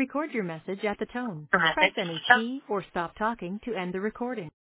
Record your message at the tone. Your Press message. any key or stop talking to end the recording.